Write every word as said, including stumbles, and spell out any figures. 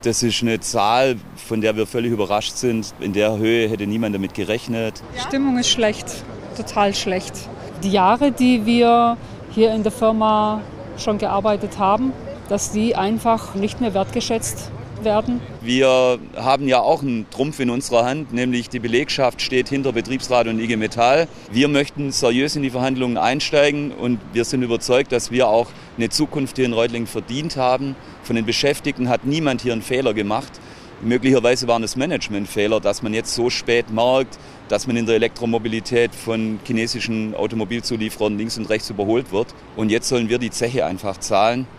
Das ist eine Zahl, von der wir völlig überrascht sind. In der Höhe hätte niemand damit gerechnet. Die Stimmung ist schlecht, total schlecht. Die Jahre, die wir hier in der Firma schon gearbeitet haben, dass die einfach nicht mehr wertgeschätzt werden. Wir haben ja auch einen Trumpf in unserer Hand, nämlich die Belegschaft steht hinter Betriebsrat und I G Metall. Wir möchten seriös in die Verhandlungen einsteigen und wir sind überzeugt, dass wir auch eine Zukunft hier in Reutlingen verdient haben. Von den Beschäftigten hat niemand hier einen Fehler gemacht. Möglicherweise waren es Managementfehler, dass man jetzt so spät merkt, dass man in der Elektromobilität von chinesischen Automobilzulieferern links und rechts überholt wird. Und jetzt sollen wir die Zeche einfach zahlen.